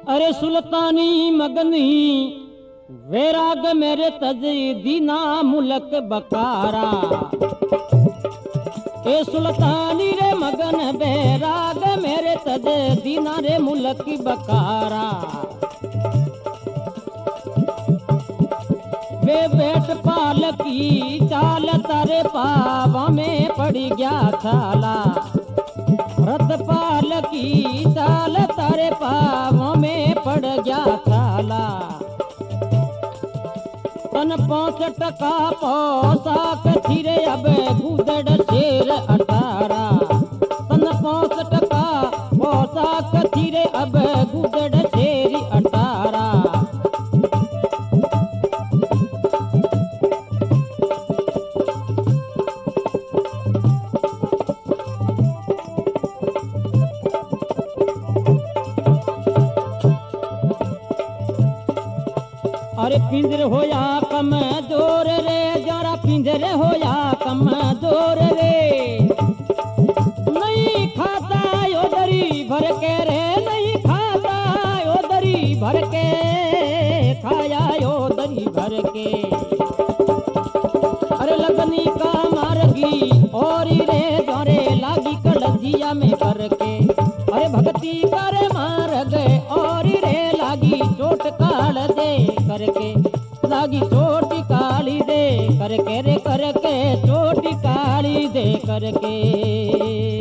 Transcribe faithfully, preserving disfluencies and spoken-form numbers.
अरे सुल्तानी मगनी वैराग मेरे तज दीना मुलक बकारा। ए सुल्तानी रे मगन वैराग मेरे तज दीना रे मुलक बकारा। वे बेट पाल की चाल तारे पावा में पड़ गया छाला। रत पाल की चाल तारे पावों में पड़ गया छाला। तन पांच टका पोशाक थिरे अब गुदड़ शेर अठारा। तन पांच टका पोशाक थिरे अब गुदड़ शेर अठारा। अरे पिंजर होया कम जोर रे जरा पिंजर होया कम जोर रे। नहीं खाता यो दरी भर के रे नहीं खाता यो दरी भर के खाया यो दरी भर के। अरे लगनी का मारगी और रे जोरे लागी कलजिया में भर के। अरे भक्ति करे मार गए और रे लागी चोट काल दे करके। लागी चोट काली दे करके रे करके चोट काली दे करके।